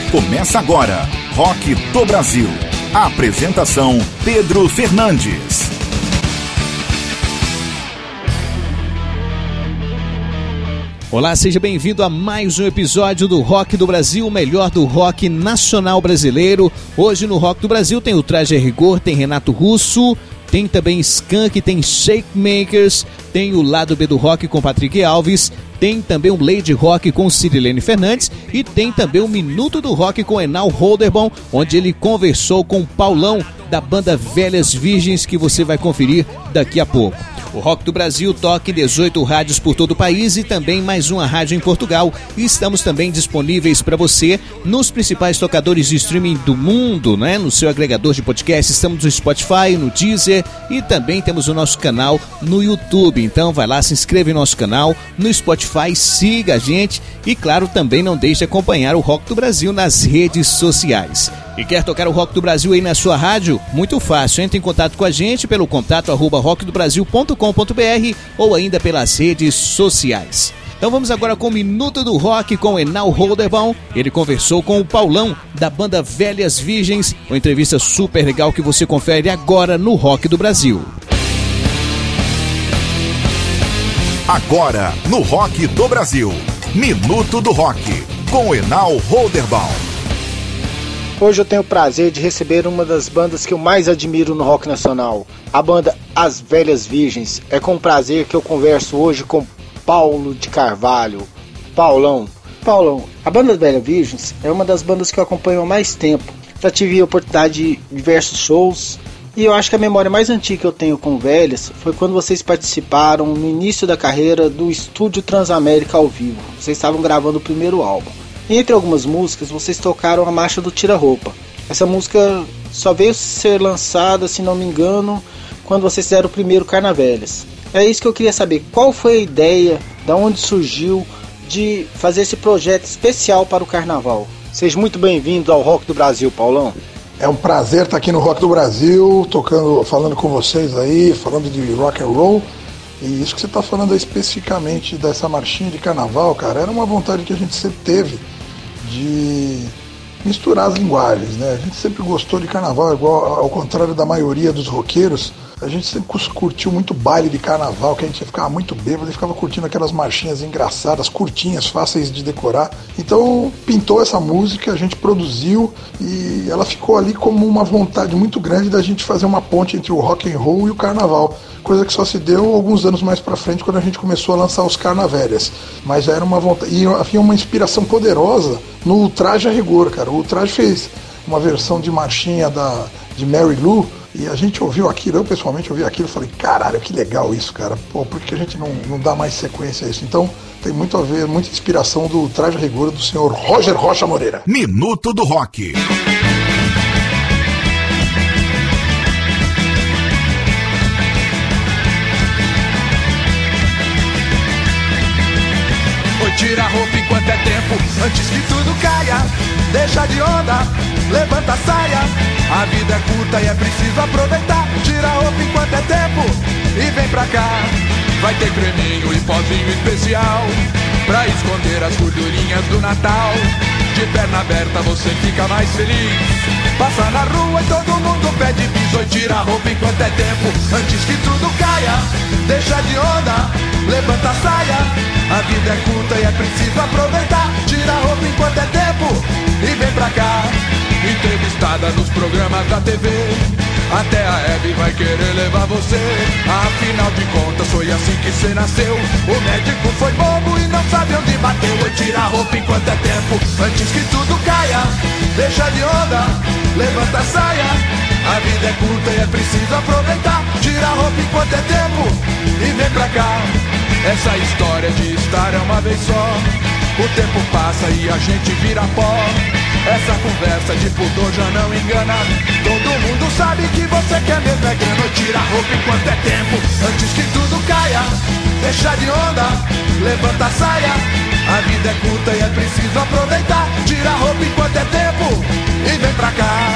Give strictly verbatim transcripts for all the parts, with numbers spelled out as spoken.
Começa agora, Rock do Brasil. A apresentação, Pedro Fernandes. Olá, seja bem-vindo a mais um episódio do Rock do Brasil, o melhor do rock nacional brasileiro. Hoje no Rock do Brasil tem o Traje a Rigor, tem Renato Russo, tem também Skank, tem Shakemakers, tem o Lado B do Rock com Patrick Alves, tem também o Lady Rock com Cirilene Fernandes e tem também o Minuto do Rock com Enal Holderbaum, onde ele conversou com o Paulão da banda Velhas Virgens, que você vai conferir daqui a pouco. O Rock do Brasil toca em dezoito rádios por todo o país e também mais uma rádio em Portugal. E estamos também disponíveis para você nos principais tocadores de streaming do mundo, né? No seu agregador de podcast. Estamos no Spotify, no Deezer e também temos o nosso canal no YouTube. Então vai lá, se inscreve no nosso canal no Spotify, siga a gente e, claro, também não deixe de acompanhar o Rock do Brasil nas redes sociais. E quer tocar o Rock do Brasil aí na sua rádio? Muito fácil, entre em contato com a gente pelo contato arroba rock do brasil ponto com ponto b r ou ainda pelas redes sociais. Então vamos agora com o Minuto do Rock com Enal Holderbaum. Ele conversou com o Paulão da banda Velhas Virgens, uma entrevista super legal que você confere agora no Rock do Brasil. Agora no Rock do Brasil, Minuto do Rock com Enal Holderbaum. Hoje eu tenho o prazer de receber uma das bandas que eu mais admiro no rock nacional, a banda As Velhas Virgens. É com prazer que eu converso hoje com Paulo de Carvalho. Paulão. Paulão, a banda As Velhas Virgens é uma das bandas que eu acompanho há mais tempo. Já tive a oportunidade de diversos shows e eu acho que a memória mais antiga que eu tenho com Velhas foi quando vocês participaram no início da carreira do Estúdio Transamérica ao vivo. Vocês estavam gravando o primeiro álbum. Entre algumas músicas, vocês tocaram a marcha do Tira-Roupa. Essa música só veio ser lançada, se não me engano, quando vocês fizeram o primeiro Carnavelhas. É isso que eu queria saber. Qual foi a ideia, da onde surgiu, de fazer esse projeto especial para o Carnaval? Seja muito bem-vindo ao Rock do Brasil, Paulão. É um prazer estar aqui no Rock do Brasil, tocando, falando com vocês aí, falando de rock and roll. E isso que você está falando especificamente dessa marchinha de carnaval, cara, era uma vontade que a gente sempre teve de misturar as linguagens, né? A gente sempre gostou de carnaval, igual ao contrário da maioria dos roqueiros. A gente sempre curtiu muito baile de carnaval, que a gente ficava muito bêbado e ficava curtindo aquelas marchinhas engraçadas, curtinhas, fáceis de decorar. Então pintou essa música, a gente produziu e ela ficou ali como uma vontade muito grande da gente fazer uma ponte entre o rock and roll e o carnaval. Coisa que só se deu alguns anos mais pra frente, quando a gente começou a lançar os Carnavelhas. Mas já era uma vontade, e havia uma inspiração poderosa no Traje a Rigor, cara. O Traje fez uma versão de marchinha da, de Mary Lou, e a gente ouviu aquilo, eu pessoalmente ouvi aquilo e falei, caralho, que legal isso, cara. Pô, por que a gente não, não dá mais sequência a isso? Então tem muito a ver, muita inspiração do Traje a Rigor do senhor Roger Rocha Moreira. Minuto do Rock. Tira a roupa enquanto é tempo, antes que tudo caia. Deixa de onda, levanta a saia. A vida é curta e é preciso aproveitar. Tira a roupa enquanto é tempo e vem pra cá. Vai ter creminho e pozinho especial pra esconder as gordurinhas do Natal. De perna aberta você fica mais feliz. Passa na rua e todo mundo pede bis. Oi, tira a roupa enquanto é tempo, antes que tudo caia. Deixa de onda, levanta a saia. A vida é curta e é preciso aproveitar. Tira a roupa enquanto é tempo e vem pra cá. Entrevistada nos programas da T V, até a Hebe vai querer levar você. Afinal de contas foi assim que você nasceu. O médico foi bobo e não sabe onde bateu. Oi, tira a roupa enquanto é tempo, antes que tudo caia. Deixa de onda, levanta a saia. A vida é curta e é preciso aproveitar. Tira a roupa enquanto é tempo e vem pra cá. Essa história de estar é uma vez só. O tempo passa e a gente vira pó. Essa conversa de pudor já não engana. Todo mundo sabe que você quer mesmo é grana. Tira a roupa enquanto é tempo, antes que tudo caia. Deixa de onda, levanta a saia. A vida é curta e é preciso aproveitar. Tira a roupa enquanto é tempo e vem pra cá.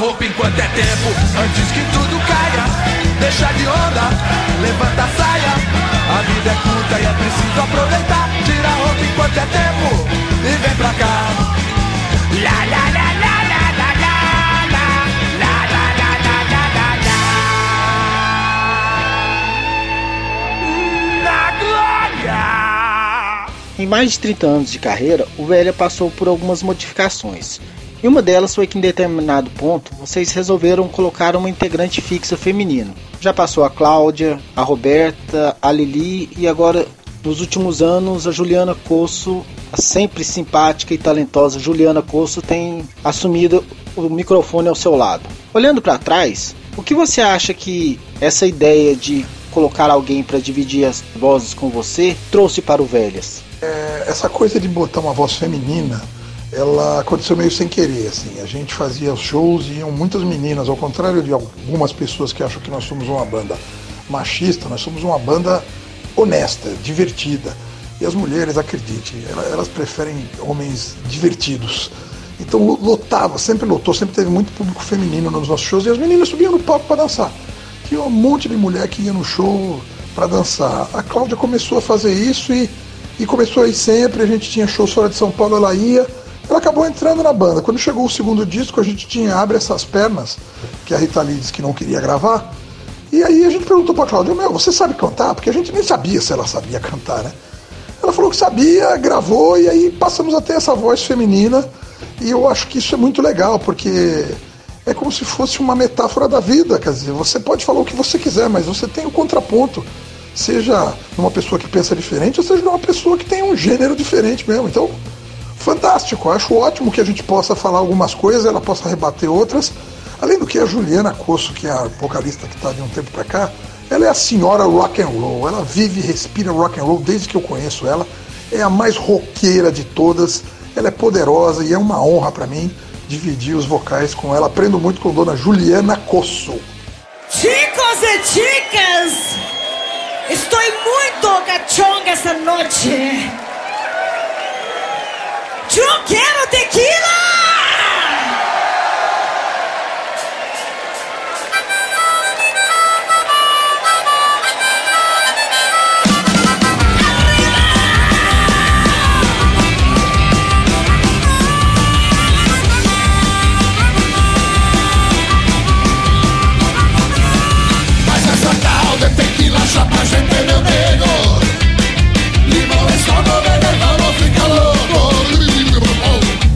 roupa enquanto é tempo, antes que tudo caia. Deixa de onda, levanta a saia. A vida é curta e é preciso aproveitar. Tira a roupa enquanto é tempo e vem pra cá. La la la la la la la la la la la la la la. Na glória! Em mais de trinta anos de carreira, o Velha passou por algumas modificações. E uma delas foi que em determinado ponto, vocês resolveram colocar uma integrante fixa feminina. Já passou a Cláudia, a Roberta, a Lili e agora, nos últimos anos, a Juliana Cosso, a sempre simpática e talentosa Juliana Cosso, tem assumido o microfone ao seu lado. Olhando para trás, o que você acha que essa ideia de colocar alguém para dividir as vozes com você trouxe para o Velhas? É, essa coisa de botar uma voz feminina, ela aconteceu meio sem querer, assim. A gente fazia os shows e iam muitas meninas, ao contrário de algumas pessoas que acham que nós somos uma banda machista, nós somos uma banda honesta, divertida. E as mulheres, acredite, elas preferem homens divertidos. Então lotava, sempre lotou, sempre teve muito público feminino nos nossos shows e as meninas subiam no palco para dançar. Tinha um monte de mulher que ia no show para dançar. A Cláudia começou a fazer isso e, e começou a ir sempre, a gente tinha shows fora de São Paulo, ela ia. Ela acabou entrando na banda. Quando chegou o segundo disco, a gente tinha Abre Essas Pernas, que a Rita Lee disse que não queria gravar. E aí a gente perguntou pra Cláudia, meu, você sabe cantar? Porque a gente nem sabia se ela sabia cantar, né? Ela falou que sabia, gravou, e aí passamos a ter essa voz feminina. E eu acho que isso é muito legal, porque é como se fosse uma metáfora da vida. Quer dizer, você pode falar o que você quiser, mas você tem o contraponto. Seja numa pessoa que pensa diferente, ou seja numa pessoa que tem um gênero diferente mesmo. Então, fantástico, acho ótimo que a gente possa falar algumas coisas, ela possa rebater outras. Além do que a Juliana Cosso, que é a vocalista que está de um tempo para cá, ela é a senhora rock and roll, ela vive e respira rock and roll desde que eu conheço ela, é a mais roqueira de todas, ela é poderosa e é uma honra para mim dividir os vocais com ela. Aprendo muito com dona Juliana Cosso. Chicos e chicas, estou muito cachonga essa noite. Eu quero tequila! Mas essa tal de tequila já pra gente, meu nego. Limão é só no veneno, não fica louco.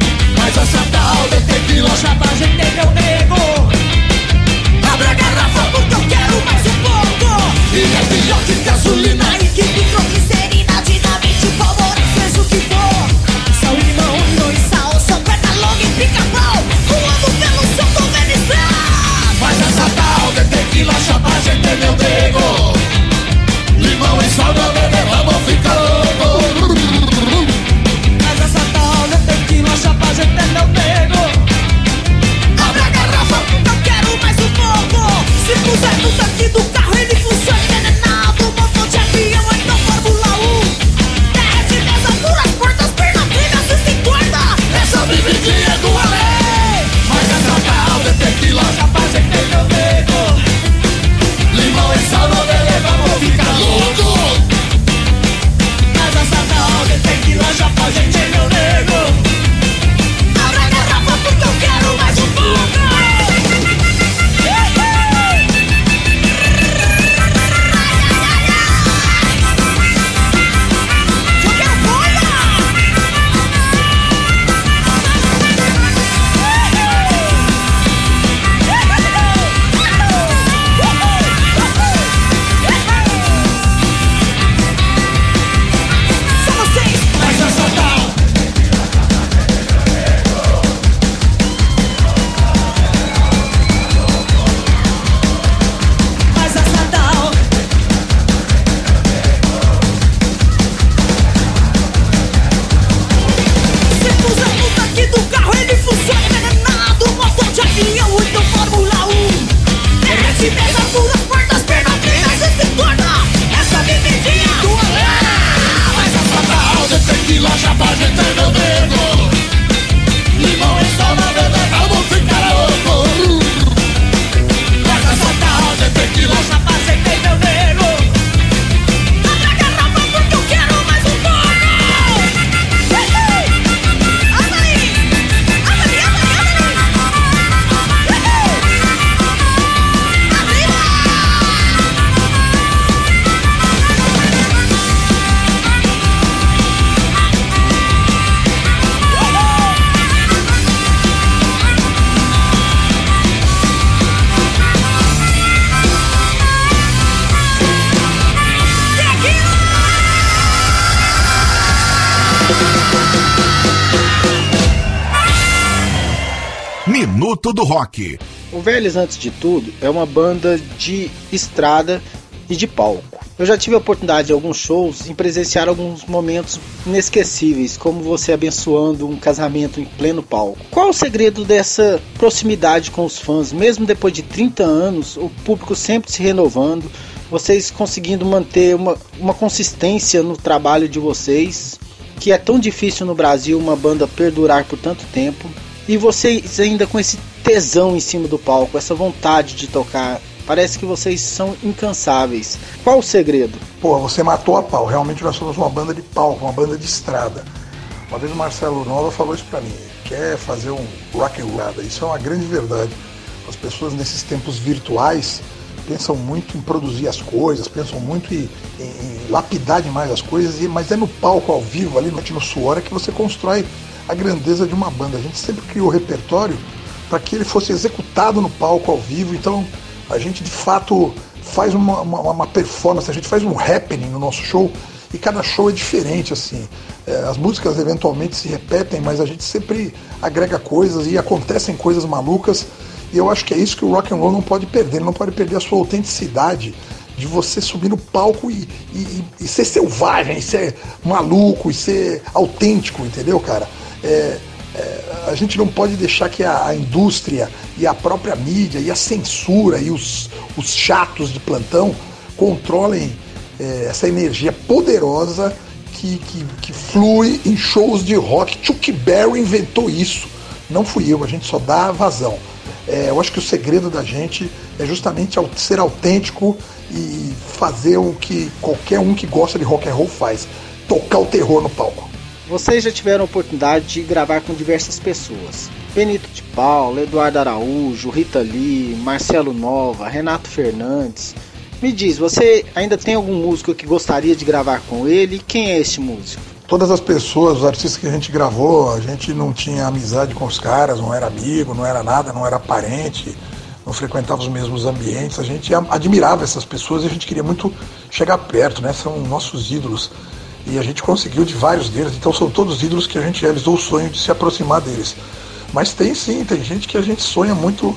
Minuto do Rock. O Velhas, antes de tudo, é uma banda de estrada e de palco. Eu já tive a oportunidade em alguns shows em presenciar alguns momentos inesquecíveis, como você abençoando um casamento em pleno palco. Qual o segredo dessa proximidade com os fãs? Mesmo depois de trinta anos, o público sempre se renovando, vocês conseguindo manter uma, uma consistência no trabalho de vocês, que é tão difícil no Brasil uma banda perdurar por tanto tempo, e vocês ainda com esse tesão em cima do palco, essa vontade de tocar. Parece que vocês são incansáveis. Qual o segredo? Pô, você matou a pau. Realmente nós somos uma banda de palco, uma banda de estrada. Uma vez o Marcelo Nova falou isso pra mim. Quer fazer um rock and roll. Isso é uma grande verdade. As pessoas nesses tempos virtuais pensam muito em produzir as coisas, pensam muito em, em, em lapidar demais as coisas, mas é no palco, ao vivo, ali no suor, é que você constrói a grandeza de uma banda. A gente sempre criou o repertório para que ele fosse executado no palco, ao vivo. Então a gente de fato faz uma, uma, uma performance, a gente faz um happening no nosso show, e cada show é diferente, assim. É, as músicas eventualmente se repetem, mas a gente sempre agrega coisas e acontecem coisas malucas, e eu acho que é isso que o rock and roll não pode perder. Ele não pode perder a sua autenticidade de você subir no palco e, e, e ser selvagem, e ser maluco, e ser autêntico, entendeu, cara? É, é, a gente não pode deixar que a, a indústria e a própria mídia e a censura e os, os chatos de plantão controlem é, essa energia poderosa que, que, que flui em shows de rock. Chuck Berry inventou isso, não fui eu, a gente só dá vazão. É, eu acho que o segredo da gente é justamente ser autêntico e fazer o que qualquer um que gosta de rock and roll faz, tocar o terror no palco. Vocês já tiveram a oportunidade de gravar com diversas pessoas. Benito de Paula, Eduardo Araújo, Rita Lee, Marcelo Nova, Renato Fernandes. Me diz, você ainda tem algum músico que gostaria de gravar com ele? Quem é este músico? Todas as pessoas, os artistas que a gente gravou, a gente não tinha amizade com os caras, não era amigo, não era nada, não era parente, não frequentava os mesmos ambientes. A gente admirava essas pessoas e a gente queria muito chegar perto, né? São nossos ídolos. E a gente conseguiu de vários deles, então são todos ídolos que a gente realizou o sonho de se aproximar deles. Mas tem sim, tem gente que a gente sonha muito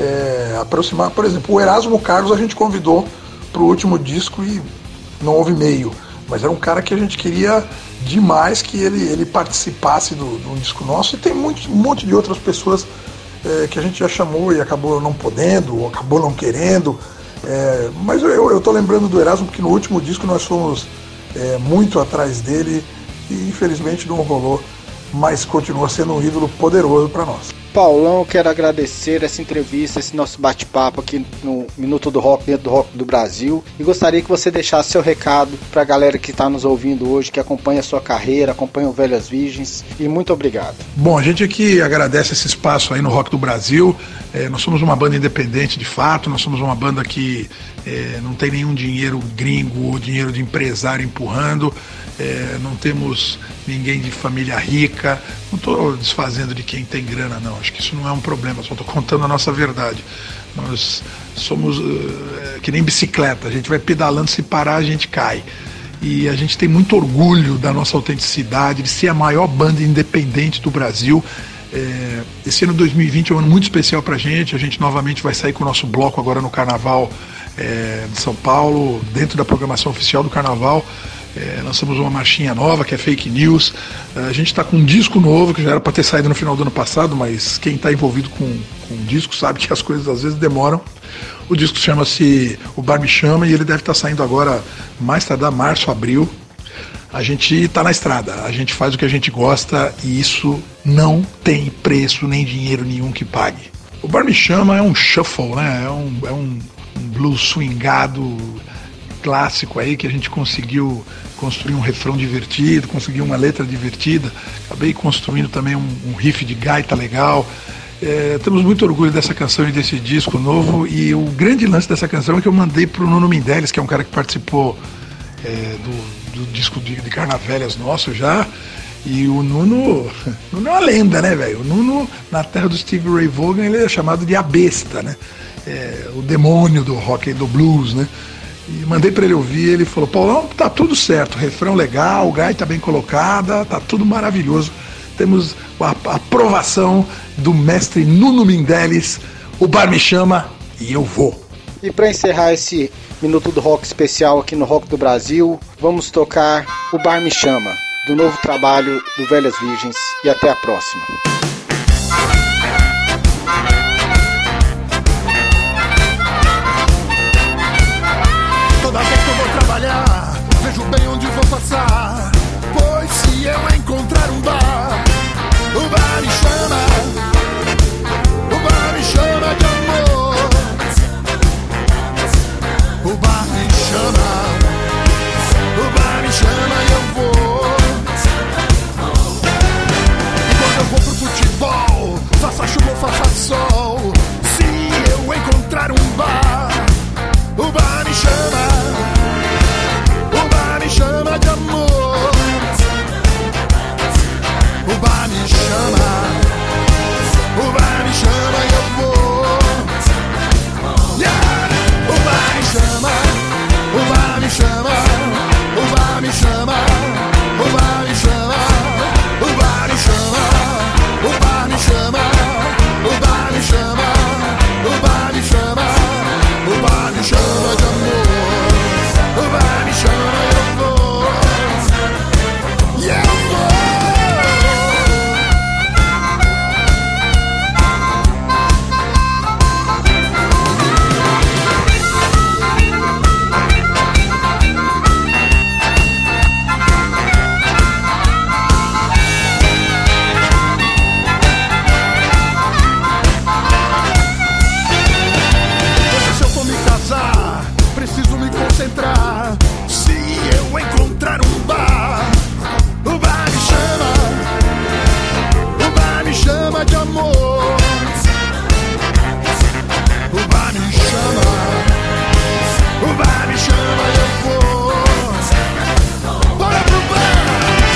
é, aproximar. Por exemplo, o Erasmo Carlos a gente convidou para o último disco e não houve meio. Mas era um cara que a gente queria demais que ele, ele participasse do, do disco nosso. E tem muito, um monte de outras pessoas é, que a gente já chamou e acabou não podendo, ou acabou não querendo. É, mas eu, eu tô lembrando do Erasmo porque no último disco nós fomos é, muito atrás dele e infelizmente não rolou. Mas continua sendo um ídolo poderoso para nós. Paulão, eu quero agradecer essa entrevista, esse nosso bate-papo aqui no Minuto do Rock, dentro do Rock do Brasil. E gostaria que você deixasse seu recado para a galera que está nos ouvindo hoje, que acompanha a sua carreira, acompanha o Velhas Virgens. E muito obrigado. Bom, a gente aqui agradece esse espaço aí no Rock do Brasil. É, nós somos uma banda independente de fato, nós somos uma banda que é, não tem nenhum dinheiro gringo ou dinheiro de empresário empurrando. É, não temos ninguém de família rica, não estou desfazendo de quem tem grana não, acho que isso não é um problema, só estou contando a nossa verdade. Nós somos uh, que nem bicicleta, a gente vai pedalando, se parar a gente cai, e a gente tem muito orgulho da nossa autenticidade, de ser a maior banda independente do Brasil. É, esse ano dois mil e vinte é um ano muito especial pra gente, a gente novamente vai sair com o nosso bloco agora no Carnaval é, de São Paulo, dentro da programação oficial do Carnaval. É, lançamos uma marchinha nova que é Fake News. A gente está com um disco novo que já era para ter saído no final do ano passado, mas quem está envolvido com, com o disco sabe que as coisas às vezes demoram. O disco chama-se O Bar Me Chama e ele deve estar tá saindo agora mais tardar março, abril. A gente está na estrada, a gente faz o que a gente gosta e isso não tem preço nem dinheiro nenhum que pague. O Bar Me Chama é um shuffle, né? É um, é um, um blues swingado clássico aí que a gente conseguiu construir um refrão divertido, conseguir uma letra divertida, acabei construindo também um, um riff de gaita legal. É, temos muito orgulho dessa canção e desse disco novo, e o grande lance dessa canção é que eu mandei pro Nuno Mendeles, que é um cara que participou é, do, do disco de, de Carnavelhas nosso já, e o Nuno, Nuno é uma lenda, né, velho? O Nuno, na terra do Steve Ray Vaughan, ele é chamado de a besta, né? É, o demônio do rock e do blues, né? E mandei para ele ouvir, ele falou, Paulão, tá tudo certo, refrão legal, gaita bem colocada, tá tudo maravilhoso. temos a aprovação do mestre Nuno Mindeles. O bar me chama e eu vou. E para encerrar esse Minuto do Rock especial aqui no Rock do Brasil, vamos tocar O Bar Me Chama, do novo trabalho do Velhas Virgens, e até a próxima. Toda vez que eu vou trabalhar, vejo bem onde vou passar, pois se eu encontrar um bar, o bar me chama, o bar me chama de amor, o bar me chama, o bar me chama e eu vou. E quando eu vou pro futebol, faça chuva ou faça sol, se eu encontrar um bar, o bar me chama, o bar me chama de amor, o bar me chama, o bar me chama e eu vou. Yeah! O bar me chama, o bar me chama, o bar me chama, o bar me chama, o bar me chama, o bar me chama, o bar me chama, o bar me chama, o bar me chama de amor, o bar me chama e eu vou. E eu vou. Preciso me concentrar. Se eu encontrar um bar, o bar me chama, o bar me chama de amor, o bar me chama, o bar me chama e eu vou. Bora pro bar.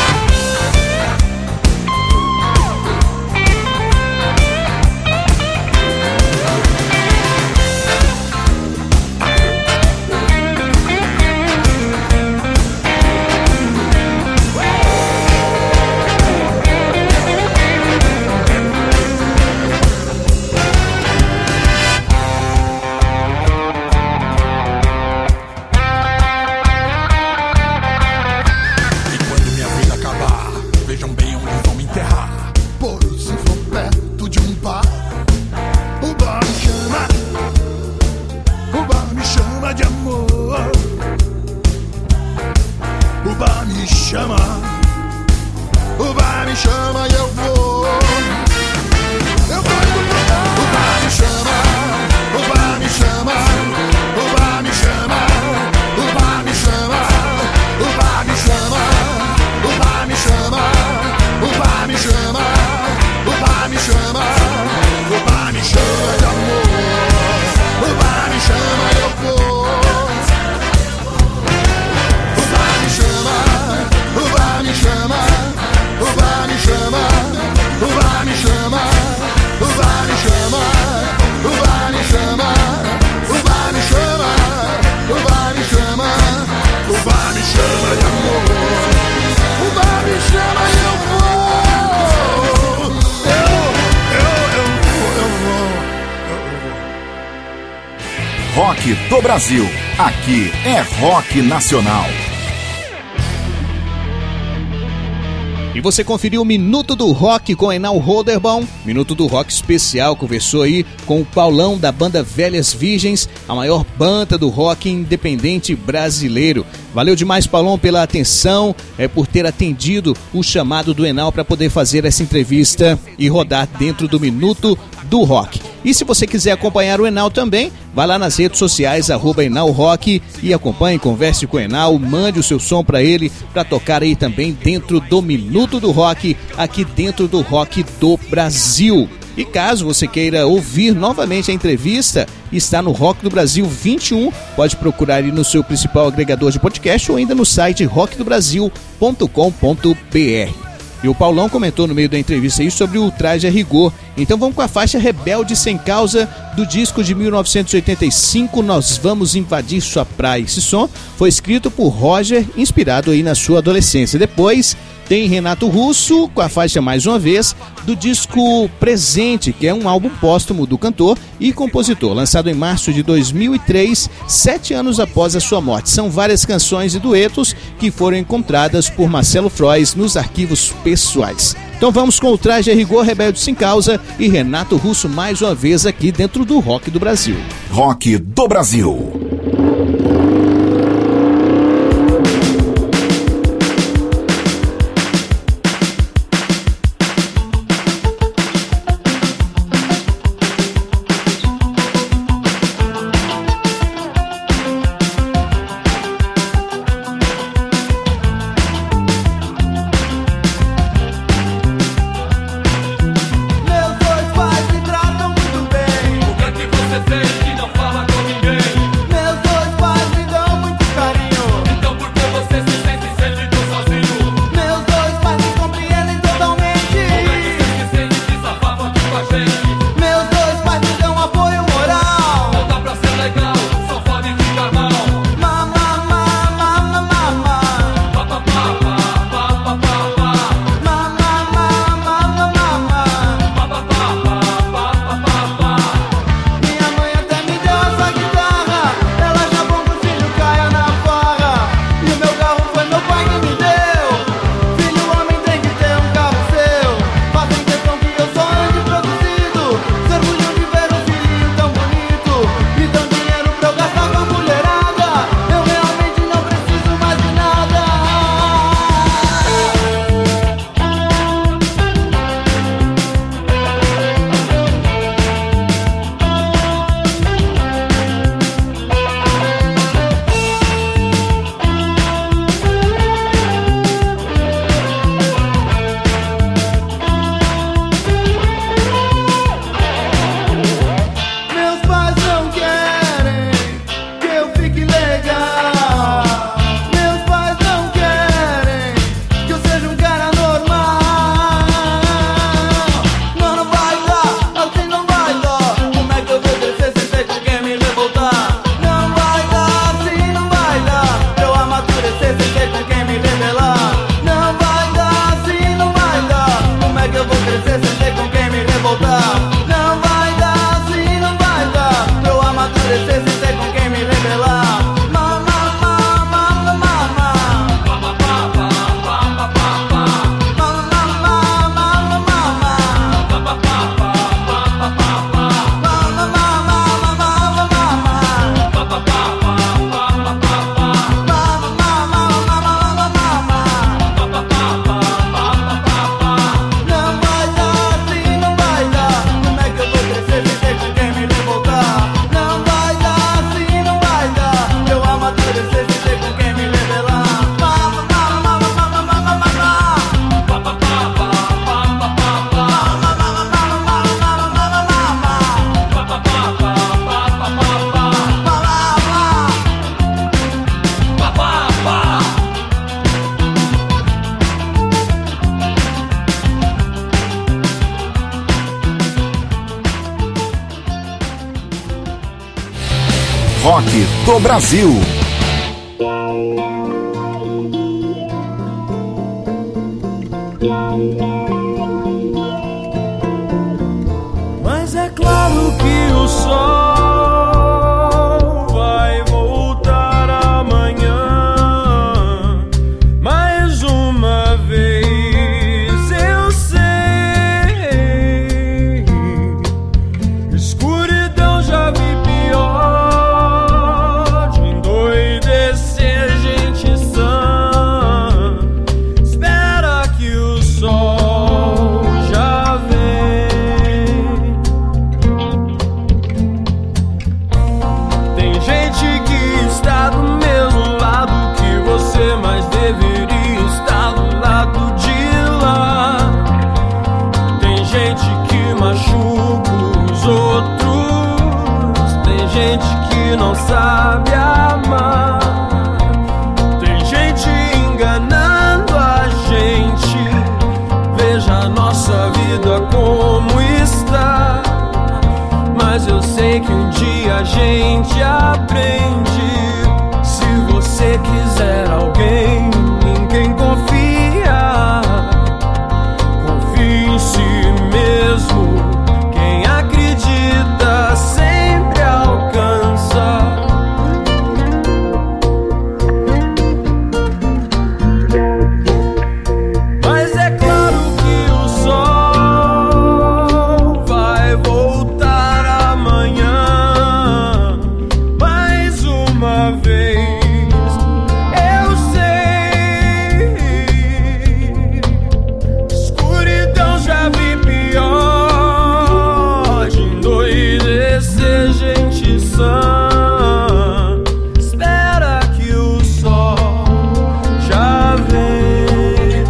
Rock do Brasil. Aqui é rock nacional. E você conferiu o Minuto do Rock com Enal Holderbaum, Minuto do Rock especial, conversou aí com o Paulão da banda Velhas Virgens, a maior banda do rock independente brasileiro. Valeu demais, Paulão, pela atenção, é, por ter atendido o chamado do Enal para poder fazer essa entrevista e rodar dentro do Minuto do Rock. E se você quiser acompanhar o Enal também, vai lá nas redes sociais, arroba Enal Rock, e acompanhe, converse com o Enal, mande o seu som para ele, para tocar aí também dentro do Minuto do Rock, aqui dentro do Rock do Brasil. E caso você queira ouvir novamente a entrevista, está no Rock do Brasil vinte e um, pode procurar aí no seu principal agregador de podcast ou ainda no site rock do brasil ponto com ponto b r. E o Paulão comentou no meio da entrevista aí sobre o Traje a Rigor, Então vamos com a faixa Rebelde Sem Causa, do disco de mil novecentos e oitenta e cinco, Nós Vamos Invadir Sua Praia. Esse som foi escrito por Roger, inspirado aí na sua adolescência. Depois tem Renato Russo com a faixa Mais Uma Vez, do disco Presente, que é um álbum póstumo do cantor e compositor, lançado em março de dois mil e três, sete anos após a sua morte. São várias canções e duetos que foram encontradas por Marcelo Frois nos arquivos pessoais. Então vamos com o Traje a Rigor, Rebelde Sem Causa e Renato Russo mais uma vez aqui dentro do Rock do Brasil. Rock do Brasil. Rock do Brasil. Mas é claro que o sol vai voltar amanhã. Mais uma vez eu sei, escuridão já vi pior, de endoidecer gente sã. Espera que o sol já vem. Tem gente que está do mesmo lado que você, mas deveria estar do lado de lá. Tem gente que machuca os outros, tem gente que não sabe amar, tem gente enganando a gente. Veja a nossa vida como está. sei que um dia a gente aprende. Se você quiser alguém em quem confia, confie em si mesmo. Quem acredita sempre alcança. Mas é claro que o sol vai voltar amanhã. Mais uma vez eu sei, escuridão já vi pior. De endoidecer gente sã, espera que o sol já vem.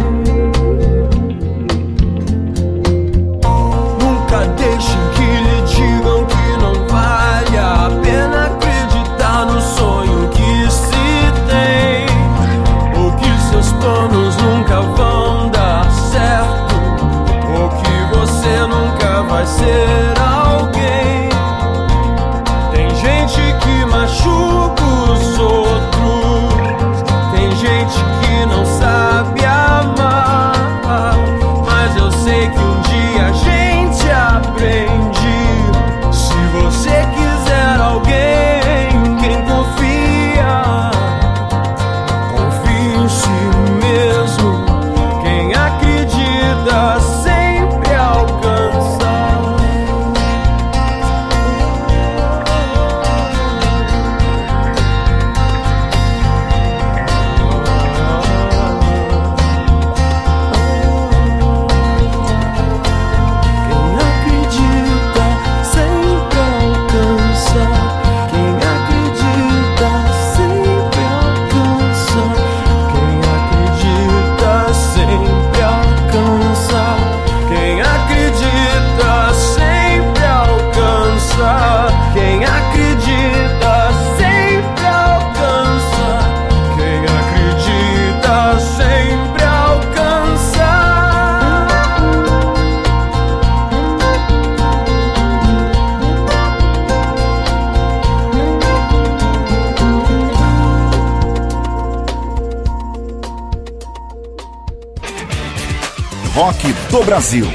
Nunca deixem que lhe digam que não vale a pena acreditar no sonho que se tem, ou que seus planos nunca vão dar certo, ou que você nunca vai ser alguém. Tem gente que machuca os outros, tem gente que não sabe amar, mas eu sei que um dia a gente aprende. Se você quiser alguém em quem confia, confie em si mesmo. Quem acredita sempre alcança. Quem acredita sempre alcança. Quem acredita sempre alcança. Quem acredita sempre alcança. Quem acredita sempre alcança. Quem acredita sempre alcança. Quem acredita sempre alcança. Rock do Brasil.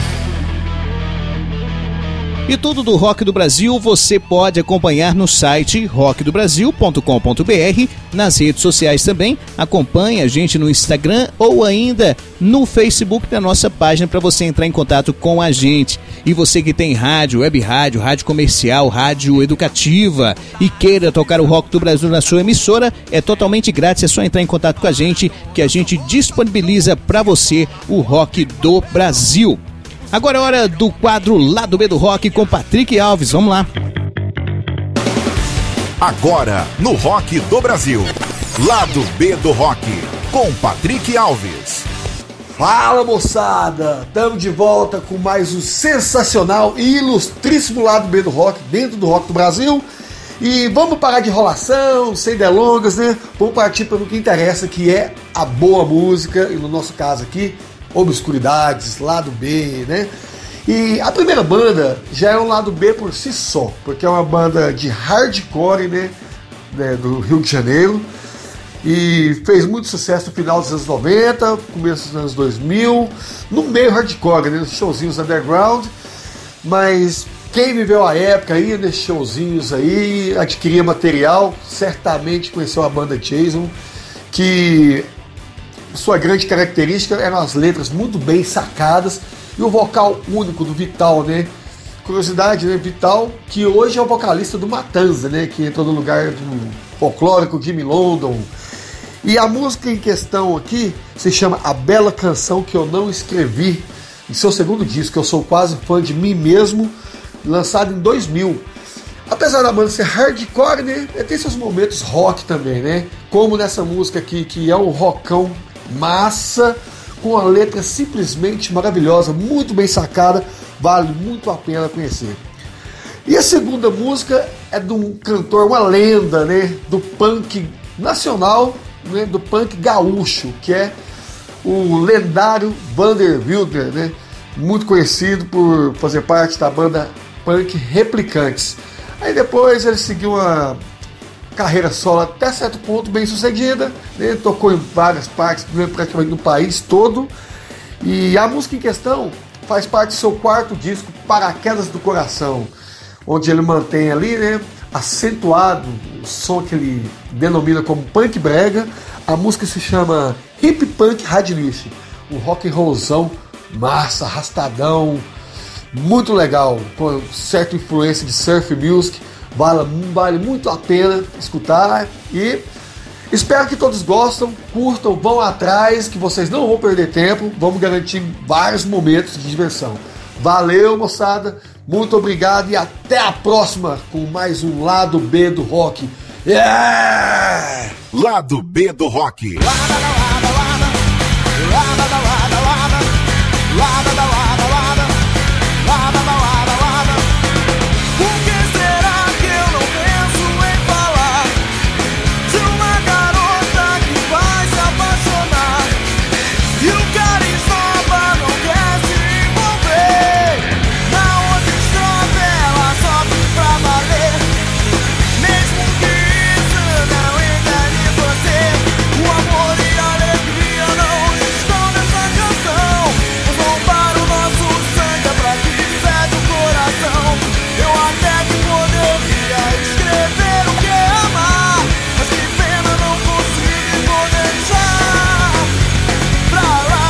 E tudo do Rock do Brasil você pode acompanhar no site rock do brasil ponto com ponto b r, nas redes sociais também. Acompanhe a gente no Instagram ou ainda no Facebook da nossa página para você entrar em contato com a gente. E você que tem rádio, web rádio, rádio comercial, rádio educativa e queira tocar o Rock do Brasil na sua emissora, é totalmente grátis, é só entrar em contato com a gente que a gente disponibiliza para você o Rock do Brasil. Agora é hora do quadro Lado B do Rock com Patrick Alves. Vamos lá. Agora, no Rock do Brasil, Lado B do Rock, com Patrick Alves. Fala, moçada! Estamos de volta com mais um sensacional e ilustríssimo Lado B do Rock, dentro do Rock do Brasil. E vamos parar de enrolação, sem delongas, né? Vamos partir para o que interessa, que é a boa música, e no nosso caso aqui, Obscuridades, Lado B, né? E a primeira banda já é um lado B por si só, porque é uma banda de hardcore, né, né, do Rio de Janeiro, e fez muito sucesso no final dos anos noventa, começo dos anos dois mil, no meio hardcore, né, nos showzinhos underground, mas quem viveu a época aí, nesses showzinhos aí, adquiria material, certamente conheceu a banda Jason, que sua grande característica eram as letras muito bem sacadas e o vocal único do Vital, né? Curiosidade, né? Vital, que hoje é o vocalista do Matanza, né? Que entrou no lugar do folclórico Jimmy London. E a música em questão aqui se chama A Bela Canção Que Eu Não Escrevi, em seu segundo disco, Eu Sou Quase Fã de Mim Mesmo, lançado em dois mil. Apesar da banda ser hardcore, né? Tem seus momentos rock também, né? Como nessa música aqui, que é um rockão massa, com a letra simplesmente maravilhosa, muito bem sacada, vale muito a pena conhecer. E a segunda música é de um cantor, uma lenda, né, do punk nacional, né, do punk gaúcho, que é o lendário Vander Wilder, né, muito conhecido por fazer parte da banda punk Replicantes. Aí depois ele seguiu uma carreira solo até certo ponto bem sucedida, né? Tocou em várias partes, praticamente no país todo. E a música em questão faz parte do seu quarto disco, Paraquedas do Coração, onde ele mantém ali, né, acentuado o som que ele denomina como punk brega. A música se chama Hip Punk Hardnish, um rock and rollzão massa, arrastadão, muito legal, com certa influência de surf music. Vale, vale muito a pena escutar e espero que todos gostam, curtam, vão atrás, que vocês não vão perder tempo, vamos garantir vários momentos de diversão. Valeu, moçada, muito obrigado e até a próxima com mais um Lado B do Rock. Yeah! Lado B do Rock. Lada, lada, lada, lada, lada, lada, lada, lada, lada, lada, lada, lada. Por que será que eu não penso em falar de uma garota que vai se apaixonar e o cara esnoba, não quer se envolver? Na outra estrofe ela sofre pra valer, mesmo que isso não engane você. O amor e a alegria não estão nessa canção. Vamos roubar o nosso sangue pra que cede o coração. Eu até que poderia escrever o que é amar, mas que pena não consigo, vou deixar pra lá.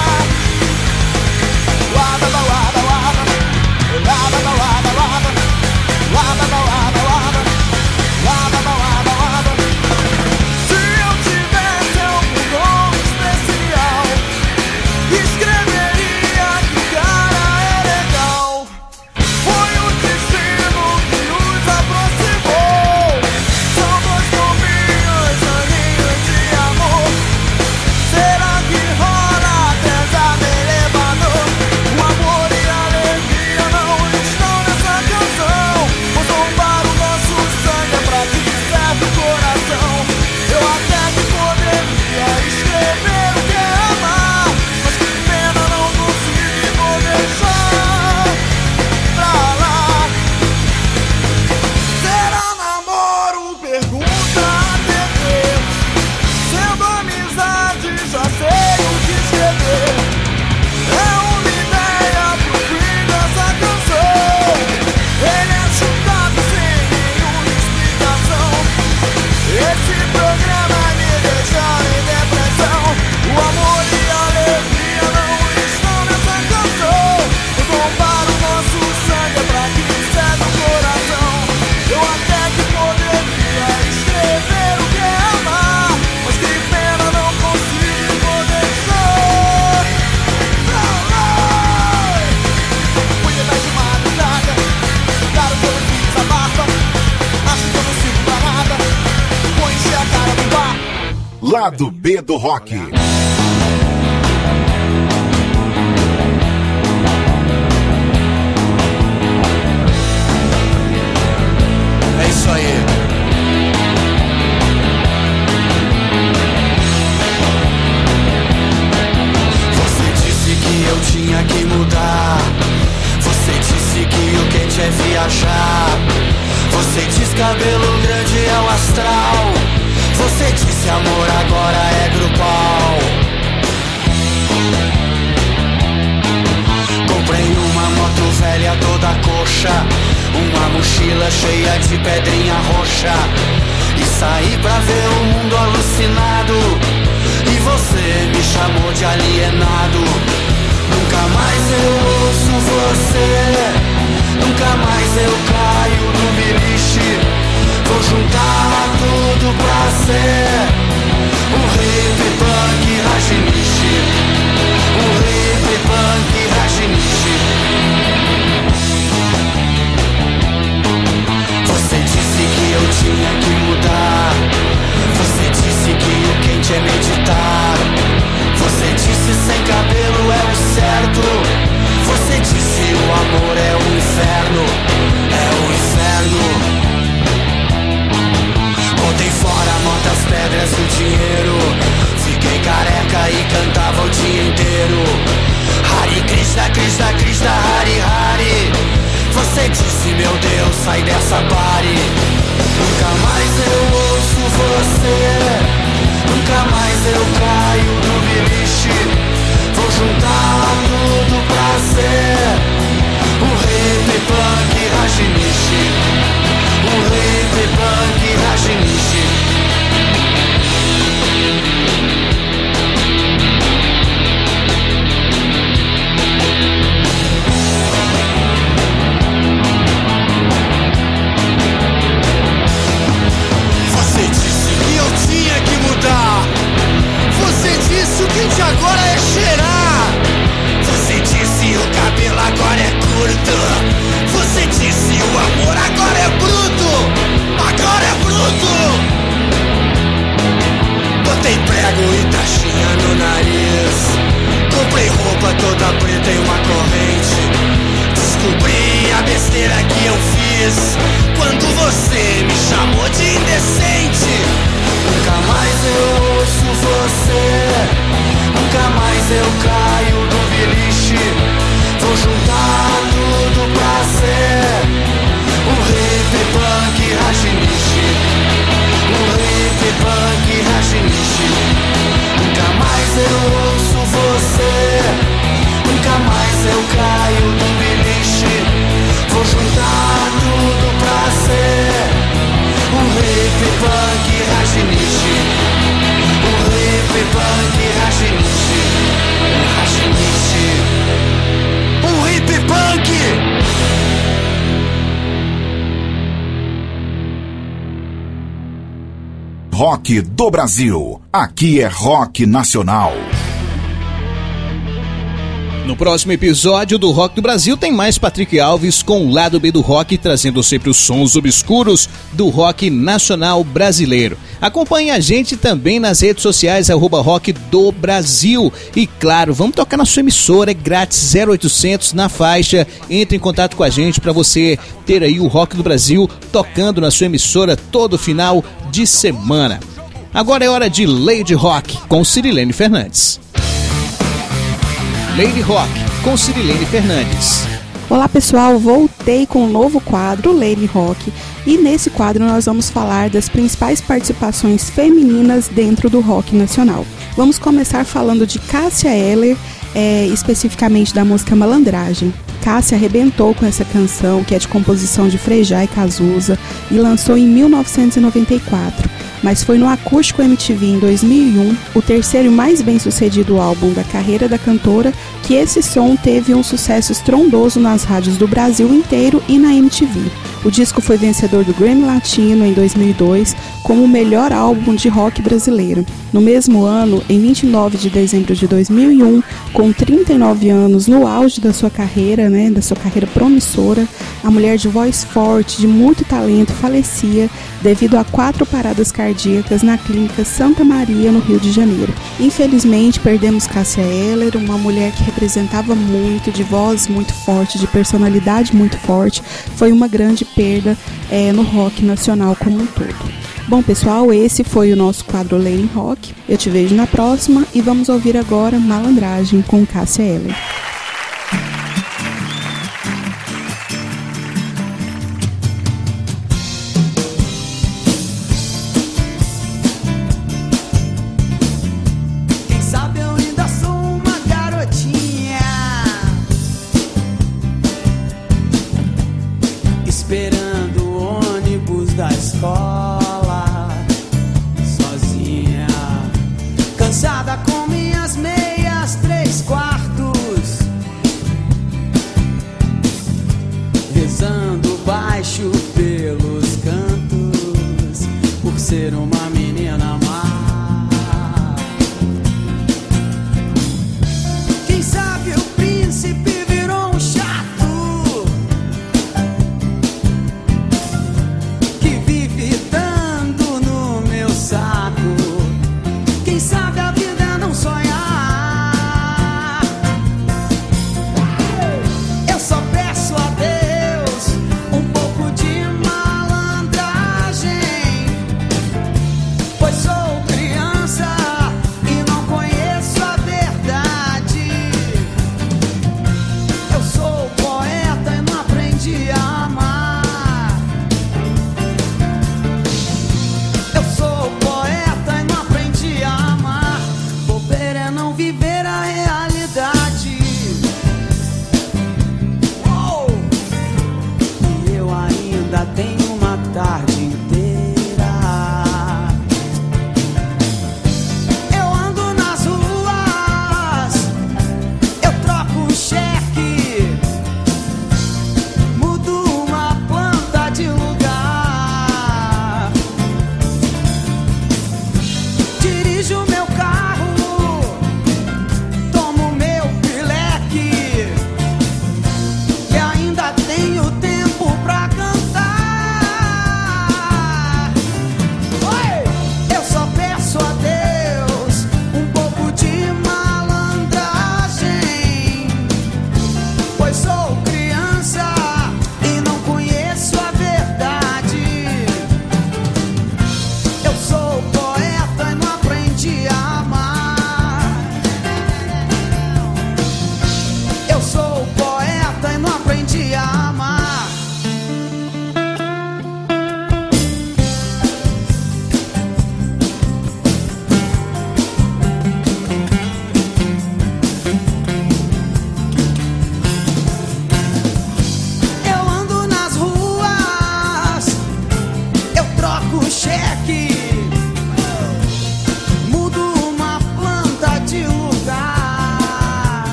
Lada, da lada, lada, lada, da lada, lada, lada, da lada, lada, lada, da lada, lada. Se eu tivesse algum dom especial, escreveria que o cara é legal. Foi o destino que nos aproximou. São dois pombinhos, aninhos de amor. Será que rola transa no elevador? O amor e a alegria não estão nessa canção. Vou tomar o nosso sangue pra que serve o coração. Eu até que poderia escrever o que é amar, mas que pena não consigo, vou deixar pra lá. Será namoro? Pergunta a T V. Sendo amizade, já sei o que escrever. É uma ideia pro fim dessa canção. Ele é chutado sem nenhuma explicação. Esse programa me deixa em depressão. O amor e a alegria não estão nessa canção. Vou tomar o nosso sangue pra que cede o coração. Eu até que poderia escrever o que é amar, mas que pena não consigo, vou deixar pra lá. Fui de tarde de madrugada, claro que eu não fiz a barba. Acho que eu não sirvo pra nada, vou encher a cara do bar. Lado B do Rock. É isso aí. Você disse que eu tinha que mudar. Você disse que o quente é viajar. Você diz cabelo grande é o astral. Você disse amor agora é grupal. Comprei uma moto velha toda coxa, uma mochila cheia de pedrinha roxa, e saí pra ver o mundo alucinado. E você me chamou de alienado. Nunca mais eu ouço você, nunca mais eu caio no beliche. Vou juntar tudo pra ser um hip punk rajinishi, um hip punk rajinishi. Você disse que eu tinha que mudar. Você disse que o quente é meditar. Você disse sem cabelo é o certo. Você disse o amor é o inferno, é o inferno. Botei fora motas, pedras e o dinheiro. Fiquei careca e cantava o dia inteiro. Hare Krishna, Krishna, Krishna, Hari Hari. Você disse meu Deus, sai dessa party. eu caio no beliche. Vou juntar tudo pra ser o hip punk rajinishi. O hip punk rajinishi. Você disse que eu tinha que mudar. Você disse o que de agora é cheirar. Você disse o cabelo agora é curto. Você disse o amor agora é bruto. Agora é bruto. Botei prego e taxinha no nariz. Comprei roupa toda preta e uma corrente. Descobri a besteira que eu fiz quando você me chamou de indecente. Nunca mais eu ouço você. Nunca mais eu caio no beliche. Vou juntar tudo pra ser o hip punk rajinishi. O hip punk rajinishi. Nunca mais eu ouço você. Nunca mais eu caio no beliche. Vou juntar tudo pra ser o hip punk rajinishi. O hip punk rajinishi. Rajinishi. O hip punk. Rock do Brasil. Aqui é rock nacional. No próximo episódio do Rock do Brasil tem mais Patrick Alves com o lado B do rock, trazendo sempre os sons obscuros do rock nacional brasileiro. Acompanhe a gente também nas redes sociais, arroba Rock do Brasil. E claro, vamos tocar na sua emissora, é grátis, zero oitocentos na faixa. Entre em contato com a gente para você ter aí o Rock do Brasil tocando na sua emissora todo final de semana. Agora é hora de Lady Rock com Cirilene Fernandes. Lady Rock, com Cirilene Fernandes. Olá pessoal, voltei com um novo quadro, Lady Rock, e nesse quadro nós vamos falar das principais participações femininas dentro do rock nacional. Vamos começar falando de Cássia Eller, é, especificamente da música Malandragem. Cássia arrebentou com essa canção, que é de composição de Frejá e Cazuza, e lançou em mil novecentos e noventa e quatro. Mas foi no Acústico M T V em dois mil e um, o terceiro e mais bem sucedido álbum da carreira da cantora, que esse som teve um sucesso estrondoso nas rádios do Brasil inteiro e na M T V. O disco foi vencedor do Grammy Latino em dois mil e dois como o melhor álbum de rock brasileiro. No mesmo ano, em vinte e nove de dezembro de dois mil e um, com trinta e nove anos no auge da sua carreira, né, da sua carreira promissora, a mulher de voz forte, de muito talento, falecia devido a quatro paradas cardíacas na clínica Santa Maria, no Rio de Janeiro. Infelizmente, perdemos Cássia Eller, uma mulher que representava muito, de voz muito forte, de personalidade muito forte. Foi uma grande perda é, no rock nacional como um todo. Bom, pessoal, esse foi o nosso quadro Lady Rock. Eu te vejo na próxima e vamos ouvir agora Malandragem com Cássia Eller. Esperando o ônibus da escola, sozinha, cansada com minhas meias três quartos, rezando baixo pelos cantos, por ser uma menina má. Quem sabe o príncipe virou um chato saco. Quem sabe a vida não sonhar. Eu só peço a Deus um pouco de malandragem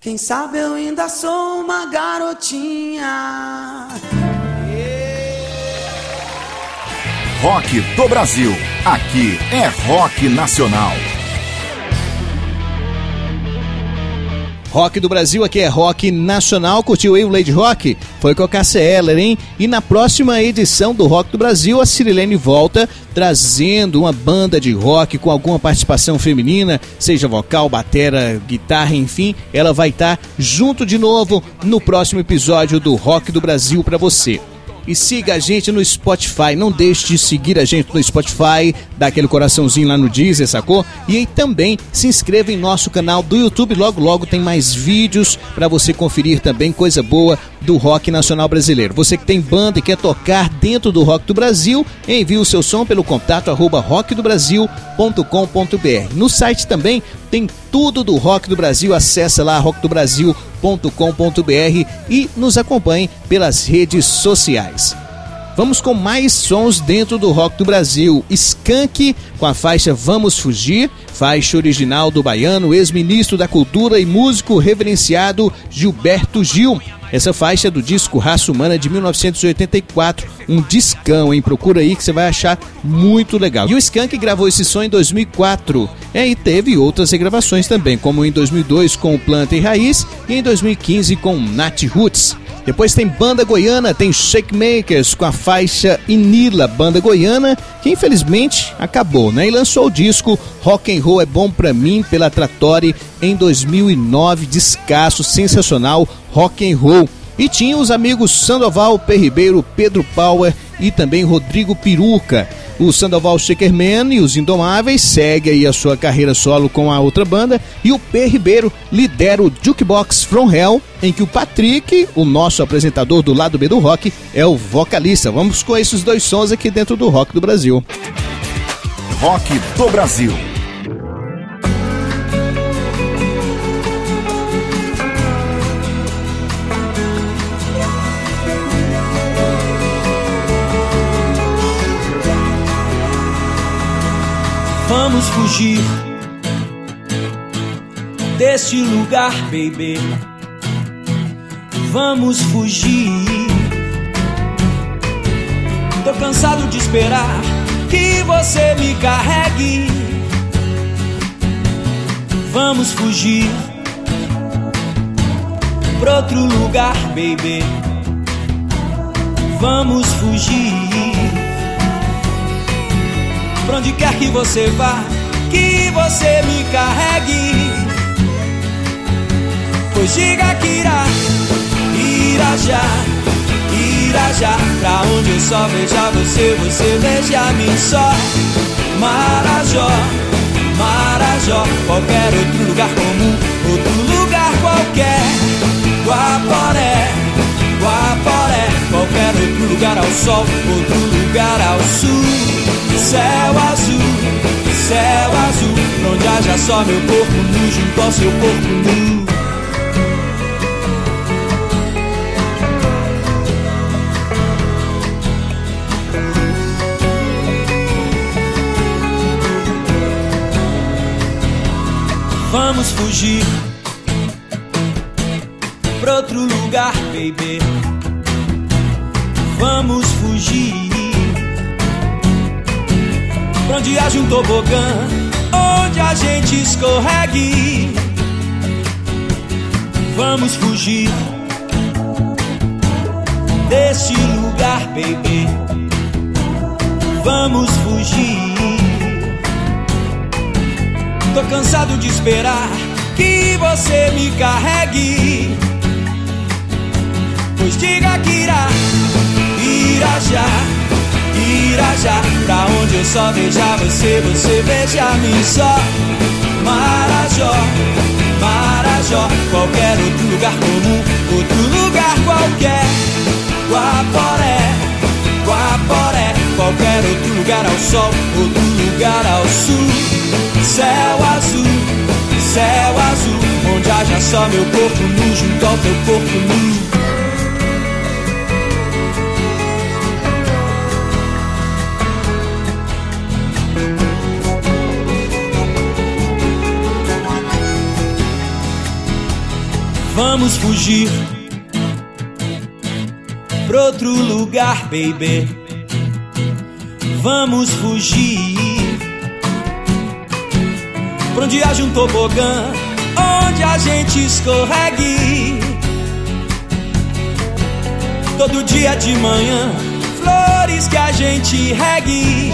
Quem sabe eu ainda sou uma garotinha. Rock do Brasil. Aqui é rock nacional. Rock do Brasil, aqui é rock nacional. Curtiu aí o Lady Rock? Foi com a Cássia Eller, hein? E na próxima edição do Rock do Brasil, a Cirilene volta trazendo uma banda de rock com alguma participação feminina, seja vocal, batera, guitarra, enfim. Ela vai estar junto de novo no próximo episódio do Rock do Brasil para você. E siga a gente no Spotify, não deixe de seguir a gente no Spotify, dá aquele coraçãozinho lá no Deezer, sacou? E aí também se inscreva em nosso canal do YouTube, logo logo tem mais vídeos para você conferir também, coisa boa do rock nacional brasileiro. Você que tem banda e quer tocar dentro do Rock do Brasil, envie o seu som pelo contato arroba rock do brasil ponto com ponto b r. No site também tem tudo do Rock do Brasil, acessa lá rock do brasil ponto com ponto b r e nos acompanhe pelas redes sociais. Vamos com mais sons dentro do Rock do Brasil. Skank com a faixa Vamos Fugir, faixa original do baiano, ex-ministro da Cultura e músico reverenciado Gilberto Gil. Essa faixa é do disco Raça Humana de mil novecentos e oitenta e quatro, um discão, hein? Procura aí que você vai achar muito legal. E o Skank gravou esse som em dois mil e quatro, é, e teve outras regravações também, como em dois mil e dois com Planta e Raiz e em dois mil e quinze com Nat Roots. Depois tem banda goiana, tem Shakemakers com a faixa Inila, banda goiana, que infelizmente acabou, né? E lançou o disco Rock and Roll é Bom Pra Mim pela Trattori em dois mil e nove, descasso, sensacional, Rock and Roll. E tinha os amigos Sandoval, P. Ribeiro, Pedro Power e também Rodrigo Peruca. O Sandoval Shakerman e os Indomáveis segue aí a sua carreira solo com a outra banda, e o P. Ribeiro lidera o Jukebox From Hell, em que o Patrick, o nosso apresentador do lado B do rock, é o vocalista. Vamos com esses dois sons aqui dentro do Rock do Brasil. Rock do Brasil. Vamos fugir deste lugar, baby. Vamos fugir. Tô cansado de esperar que você me carregue. Vamos fugir pra outro lugar, baby. Vamos fugir. Pra onde quer que você vá, que você me carregue. Pois diga que irá, irá já, irá já. Pra onde eu só veja você, você veja a mim só. Marajó, Marajó, qualquer outro lugar comum, outro lugar qualquer. Guaporé, Guaporé, qualquer outro lugar ao sol, outro lugar ao sul. Céu azul, céu azul, onde haja só meu corpo nu junto ao seu corpo nu. Vamos fugir pra outro lugar, baby. Vamos fugir pra onde haja um tobogã, onde a gente escorregue. Vamos fugir deste lugar, baby. Vamos fugir. Tô cansado de esperar que você me carregue. Pois diga que irá, irá já, irá já. Pra onde eu só veja você, você veja a mim só. Marajó, Marajó, qualquer outro lugar comum, outro lugar qualquer. Guaporé, Guaporé, qualquer outro lugar ao sol, outro lugar ao sul. Céu azul, céu azul, onde haja só meu corpo nu junto ao teu corpo nu. Vamos fugir pra outro lugar, baby. Vamos fugir pra onde haja um tobogã, onde a gente escorregue. Todo dia de manhã, flores que a gente regue.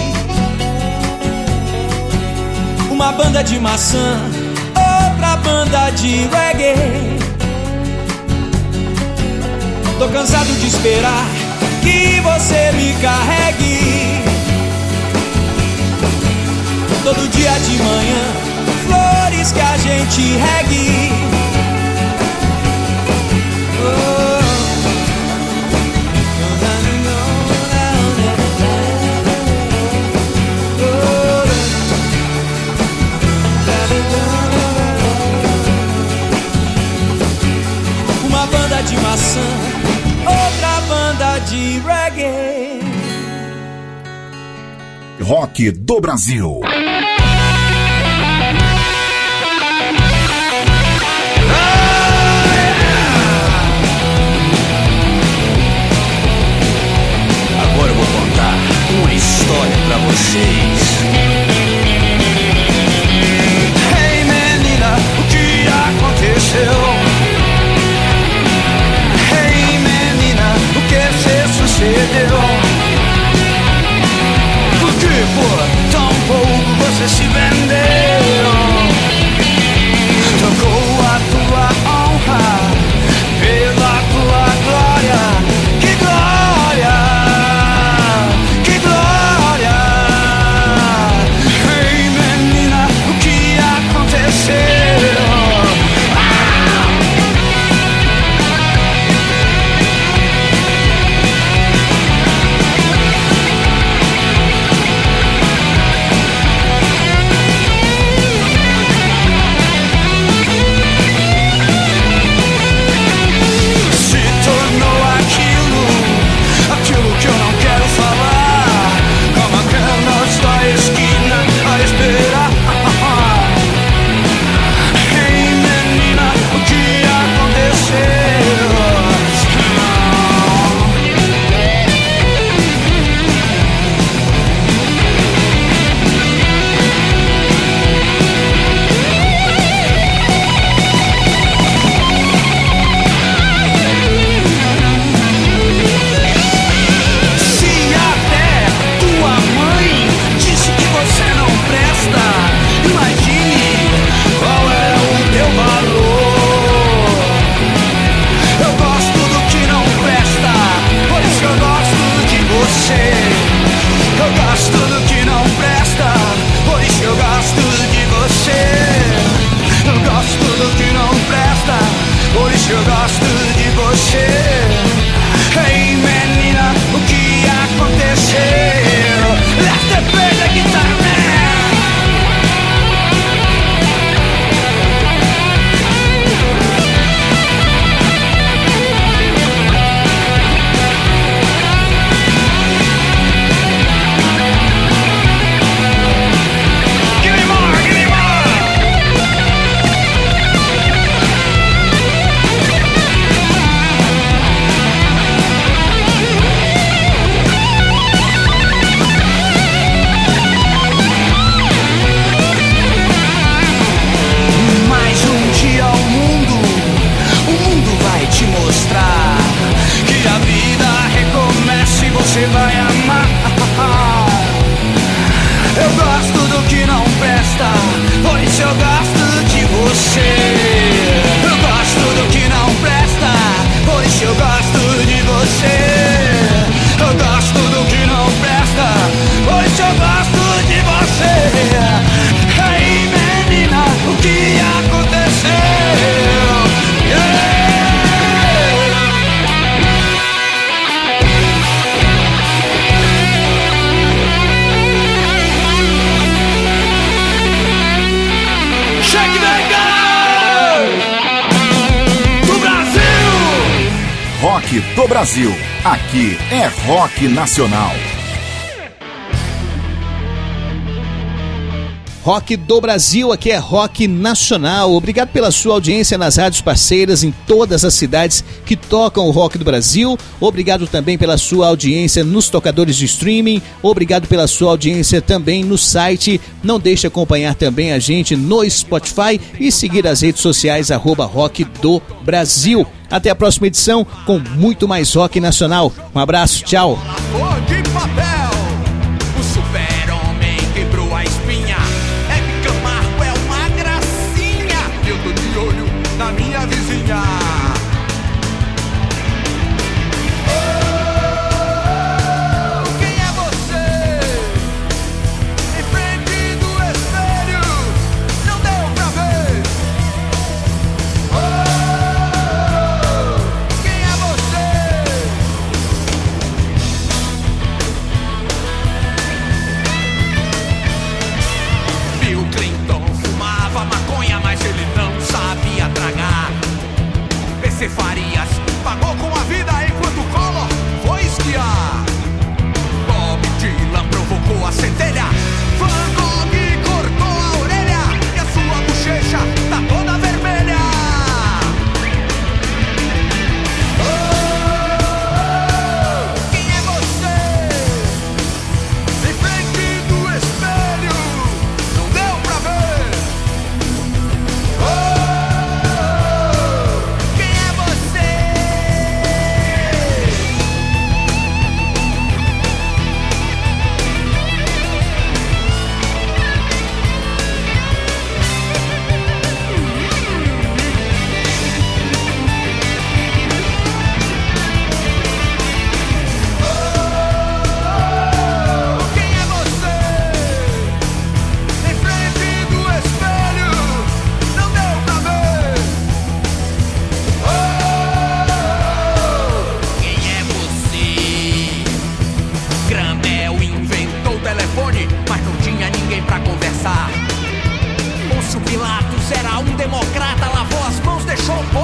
Uma banda de maçã, outra banda de reggae. Tô cansado de esperar que você me carregue. Todo dia de manhã, flores que a gente regue. Oh. Uma banda de maçã, outra banda de reggae. Rock do Brasil. Agora eu vou contar uma história pra vocês. Hey menina, o que aconteceu? Hey menina, o que se sucedeu? Por que por tão pouco você se vendeu? Trocou a tua honra pela tua glória. Que glória! Que glória! Ei menina, o que aconteceu? Eu gosto de você. Hey menina, o que aconteceu? Let's the play the guitar você vai amar. Eu gosto do que não presta, por isso eu gosto de você. Eu gosto do que não presta, por isso eu gosto de você. Eu gosto do que não presta, por isso eu gosto de você. Hey menina, o que aconteceu? Yeah! Rock do Brasil. Aqui é rock nacional. Rock do Brasil, aqui é Rock Nacional. Obrigado pela sua audiência nas rádios parceiras em todas as cidades que tocam o Rock do Brasil. Obrigado também pela sua audiência nos tocadores de streaming. Obrigado pela sua audiência também no site. Não deixe de acompanhar também a gente no Spotify e seguir as redes sociais arroba Rock do Brasil. Até a próxima edição com muito mais Rock Nacional. Um abraço, tchau. Farias pagou com a vida enquanto Collor foi esquiar. Bob Dylan provocou a centelha. Van Gogh cortou a orelha e a sua bochecha tá toda vermelha. Oh, quem é você? Em frente do espelho, não deu pra ver. Oh, mas não tinha ninguém pra conversar. Pôncio Pilatos era um democrata, lavou as mãos, deixou o povo